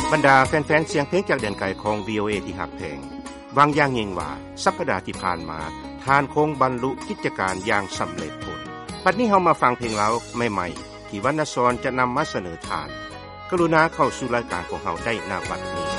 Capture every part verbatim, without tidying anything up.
บรรดาแฟนๆเสียงเพลงจากแดนไกลของ วี โอ เอ ที่หักแพงวางอย่างยิ่งว่าสัปดาห์ที่ผ่านมาท่านคงบรรลุกิจการอย่างสำเร็จผลบัดนี้เฮามาฟังเพลงลาวใหม่ๆที่วรรณสรจะนำมาเสนอทานกรุณาเข้าสู่รายการของเฮาได้ณบัดนี้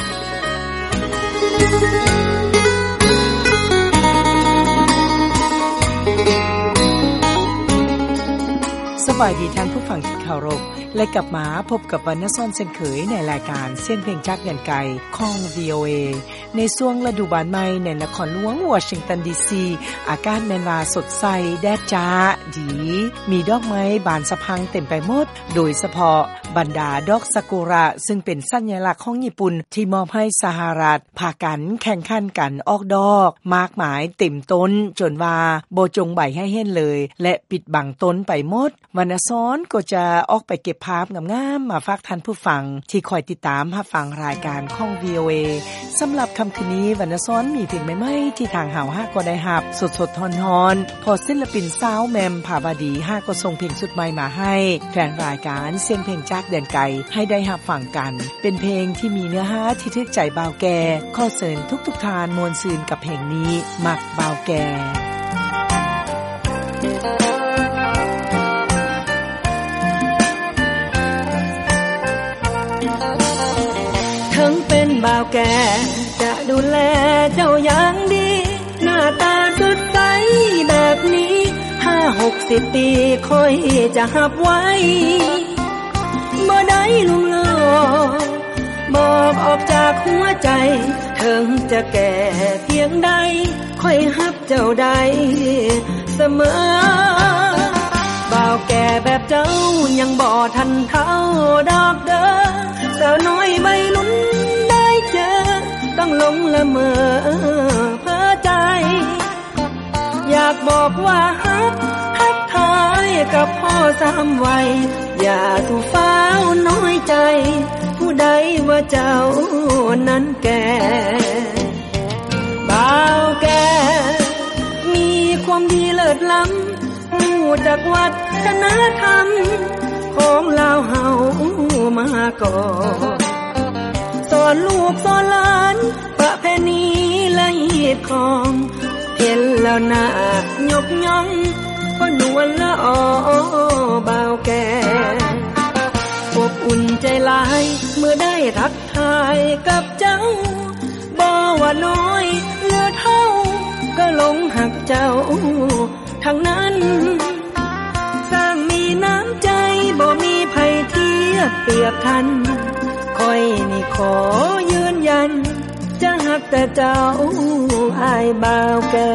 สบายดีท่านผู้ฟังที่เคารพและกลับมาพบกับวรรณซ่อนเช่นเคยในรายการเสียงเพลงจากแดนไกลของ วี โอ เอ ในช่วงฤดูบานใหม่ในนครหลวงวอชิงตันดีซีอากาศแม่นว่าสดใสแดดจ้าดีมีดอกไม้บานสะพรั่งเต็มไปหมดโดยเฉพาะบรรดาดอกซากุระซึ่งเป็นสัญลักษณ์ของญี่ปุ่นที่มอบให้สหรัฐพากันแข่งขันกันออกดอกมากมายเต็มต้นจนว่าบ่จงใบให้เห็นเลยและปิดบังต้นไปหมดวรรณซ้อนก็จะออกไปเก็บภาพงามๆมาฝากท่านผู้ฟังที่คอยติดตามรับฟังรายการของ วี โอ เอ สำหรับค่ำคืนนี้วรรณซ้อนมีเพลงใหม่ๆที่ทางเฮาฮาก็ได้รับสดๆร้อนๆพอศิลปินสาวแมมภาวดีฮาก็ส่งเพลงสุดใหม่มาให้แฟนรายการเสียงเพลงจากแดนไกลให้ได้รับฟังกันเป็นเพลงที่มีเนื้อหาที่ทึกใจบ่าวแก่ขอเชิญทุกๆท่านม่วนซื่นกับเพลงนี้มักบ่าวแก่ถึงเป็นบ่าวแก่จะดูแลเจ้าอย่างดีหน้าตาสดใสแบบนี้ห้าหกสิบปีค่อยจะหับไว้บ่ได้ลุงลอบอกออกจากหัวใจถึงจะแก่เพียงใดค่อยหับเจ้าได้เสมอบ่าวแก่แบบเจ้ายังบ่ทันเท่าดอกเด้อสาวน้อยใบลุ้นได้เจอต้องหลงละเมอเพ้อใจอยากบอกว่าฮักทักทายกับพ่อสามวัยอย่าสู่ฟ้าวน้อยใจผู้ใดว่าเจ้านั้นแก่บ่าวแก่มีความดีเลิศล้ำรู้จักวัฒนธรรมของลาวเฮามาก่อนสอนลูกสอนหลานประเพณีและฮีตของเห็นแล้วน่ายกย่องก็นวลละออบ่าวแก่อบอุ่นใจหลายเมื่อได้ทักทายกับเจ้าบ่ว่าน้อยเหลือเท่าก็หลงหักเจ้าทั้งนั้นสร้างมีน้ำใจบ่มีไผเทียบเปรียบทันคอยนี่ขอยืนยันจะหักแต่เจ้าอ้ายบ่าวแก่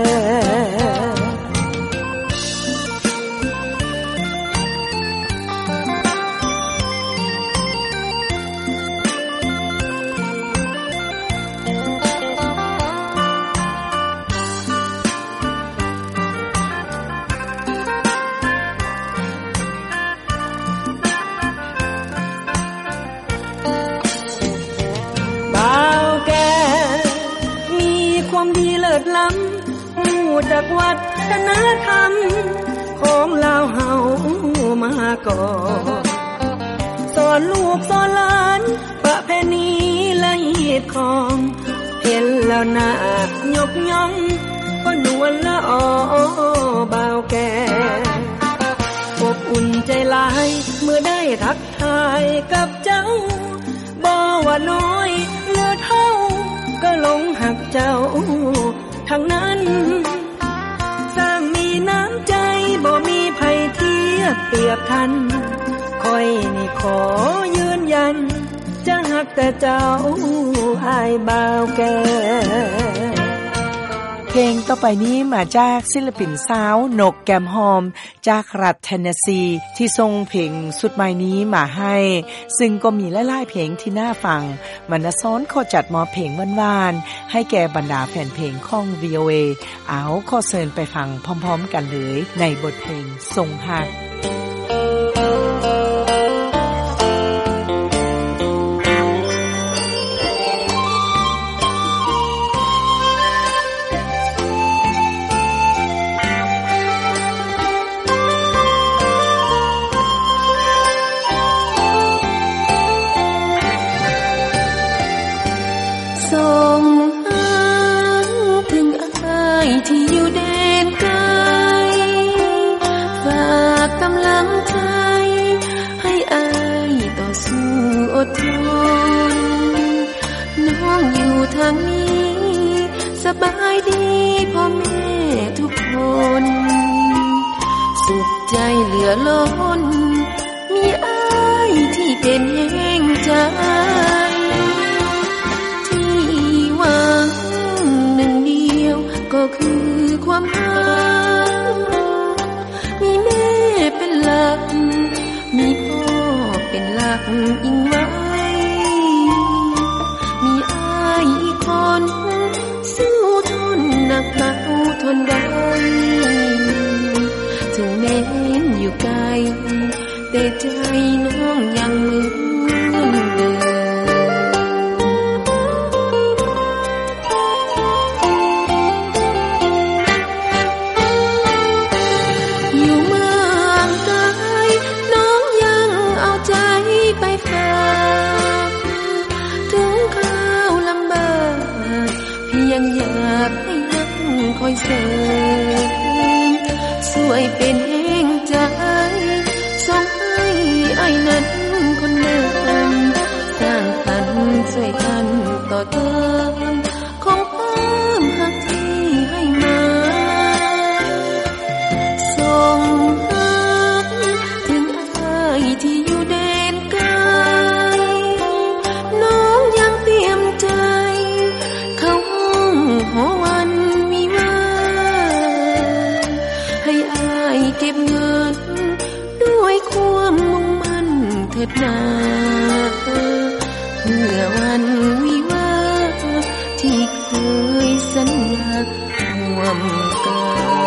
ดีเลิศล้ำรู้จักวัฒนธรรมของลาวเฮามาก่อนสอนลูกสอนหลานประเพณีและฮีตของเห็นแล้วน่ายกย่องก็นวลละออบ่าวแก่อบอุ่นใจหลายเมื่อได้ทักทายกับเจ้าบ่ว่าน้อยเหลือเท่าก็หลงหักเจ้าทั้งนั้นสร้างมีน้ำใจบ่มีไผเทียบเปรียบทันคอยนี่ขอยืนยันจะหักแต่เจ้าอ้ายบ่าวแก่เพลงต่อไปนี้มาจากศิลปินสาวนกแก้มหอมจากรัฐเทนเนสซีที่ส่งเพลงสุดใหม่นี้มาให้ซึ่งก็มีหลายๆเพลงที่น่าฟังวรรณซ้อนขอจัดมอบเพลงหวานๆให้แก่บรรดาแฟนเพลงของ วี โอ เอ เอาขอเชิญไปฟังพร้อมๆกันเลยในบทเพลงทรงหักเใจเหลือล้นมีอ้ายที่เป็นแห่งใจที่หวังหนึ่งเดียวก็คือความรักมีแม่เป็นหลักมีพ่อเป็นหลักอิงไว้มีอ้ายอีกคนสู้ทนหนักเบาทนได้ถึงแม้นอยู่ไกลแต่ใจน้องยังเหมือนเดิมอยู่เมืองไกลน้องยังเอาใจไปฝากถึงข้าวลำบากเพียงอยากให้นั่งคอยเสริมช่วยเป็นแห่งใจส่งให้อ้ายนั้นคนเดิมสร้างสรรค์ช่วยกันต่อเติมคงเพิ่มหักที่ให้มาส่งหักถึงอ้ายที่อยู่แดนไกลน้องยังเตรียมใจเข้าห้องหอวันมีมาให้อ้ายเก็บเงินด้วยความมุ่งมั่นเถิดนาเพื่อวันวิวาห์ที่เคยสัญญาร่วมกัน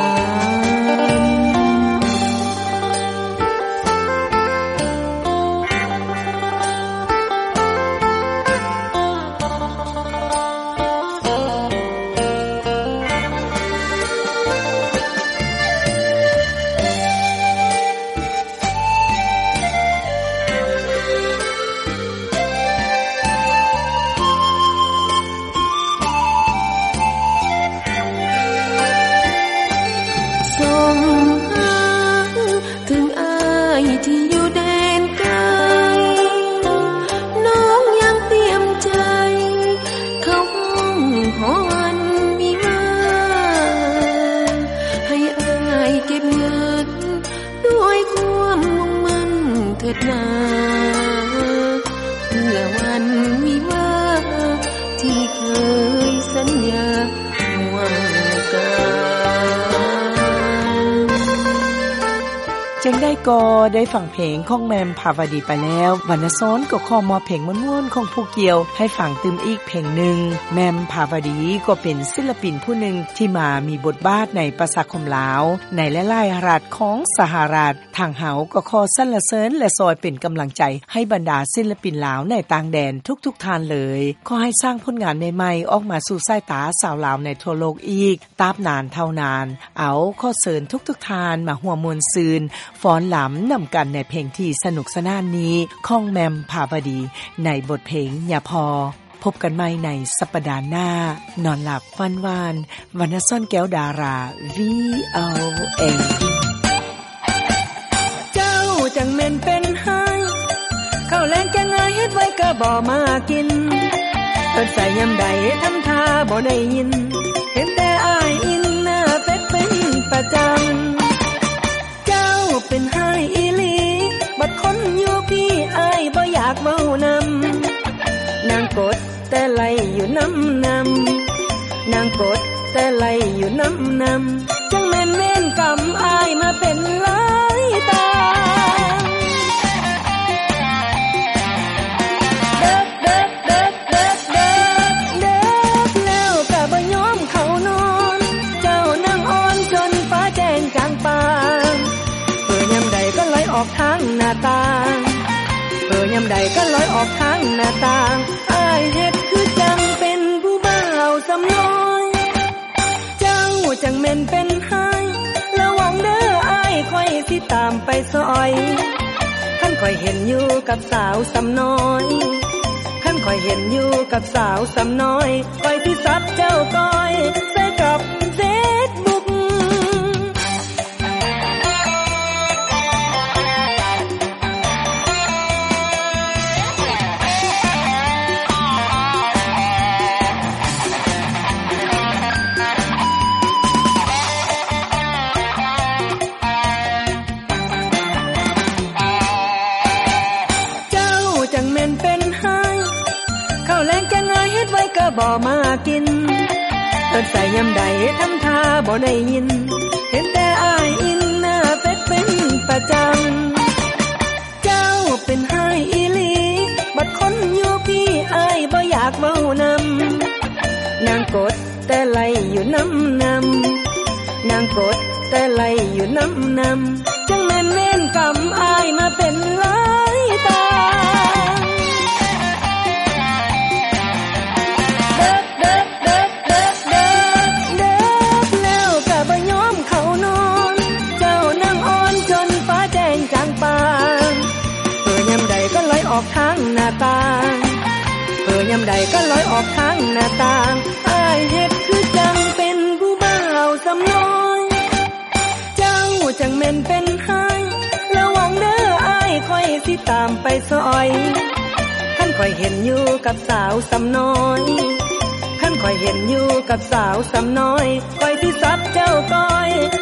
จังได้ก็ได้ฟังเพลงของแมมภาวดีไปแล้ววรรณซ้อนก็ขอมอบเพลงม่วนๆของผู้เกี่ยวให้ฟังตืมอีกเพลงหนึ่งแมมภาวดีก็เป็นศิลปินผู้หนึ่งที่มามีบทบาทในประชาคมลาวในหลายๆรัฐของสหรัฐทางเฮาก็ขอสรรเสริญและซอยเป็นกำลังใจให้บรรดาศิลปินลาวในต่างแดนทุกๆท่านเลยขอให้สร้างผลงานใหม่ๆออกมาสู่สายตาสาวลาวในทั่วโลกอีกตราบนานเท่านานเอาขอเชิญทุกๆท่านมาร่วมมวลซืนฟ้อนหลํานำกันในเพลงที่สนุกสนานนี้ของแมมภาวดีในบทเพลงอย่าพอพบกันใหม่ในสัปดาห์หน้านอนหลับฝันหวานวรรณซ่อนแก้วดารา วี โอ เอเจ้าจังแม่นเป็นไห้ข้าวแลงแกงง่ายเฮ็ดไว้ก็บ่มากินเปิดใส่ยามใดทำท่าบ่ได้ยินเห็นแต่อ้ายอินหน้าเป็ดเป็นประจำเป็นไห้อีหลีบัดคนอยู่พี่อ้ายบ่อยากเว้านำนางกดแต่ไหลอยู่น้ำนำนางกดแต่ไหลอยู่น้ำนำจังแม่นเว้นกรรมอ้ายมาเป็นหลายตาเด็กเด็กเด็กเด็กเด็กเด็กแล้วก็บ่ยอมเข้านอนเจ้านั่งอ่อนจนฟ้าแจ้งกลางป่ายามใดก็ลอยออกทางหน้าต่างเออยามใดก็ลอยออกทางหน้าต่างอ้ายเฮ็ดคือจังเป็นผู้บ่าวสำน้อยเจ้าจังแม่นเป็นไห้ระวังเด้ออ้ายค่อยสิตามไปซอยคันค่อยเห็นอยู่กับสาวสำน้อยคันค่อยเห็นอยู่กับสาวสำน้อยค่อยสิซับเจ้าก้อยใส่กับเฟซบุ๊กบ่มากินเอิ้นใส่ยามใดทำท่าบ่ได้ยินเห็นแต่อ้ายอินหน้าเป็ดเป็นประจำเจ้าเป็นให้อีหลีบัดคนอยู่พี่อ้ายบ่อยากเว้านำนางกดแต่ไหลอยู่น้ำนำนางกดแต่ไหลอยู่น้ำนำจังแม่นเว้นกรรมอ้ายมาเป็นหลายตาเด็กเด็กเด็กเด็กเด็กเด็กแล้วก็บ่ยอมเข้านอนเจ้านั่งอ่อนจนฟ้าแจ้งจางปางเปิดยามใดก็ลอยออกทางหน้าต่างเปิดยามใดก็ลอยออกทางหน้าต่างอ้ายเฮ็ดคือจังเป็นผู้บ่าวสำน้อยเจ้าจังแม่นเป็นให้ระวังเด้ออ้ายค่อยสิตามไปซอยคันค่อยเห็นอยู่กับสาวสำน้อยคันค่อยเห็นอยู่กับสาวสำน้อยค่อยสิซับเจ้าก้อย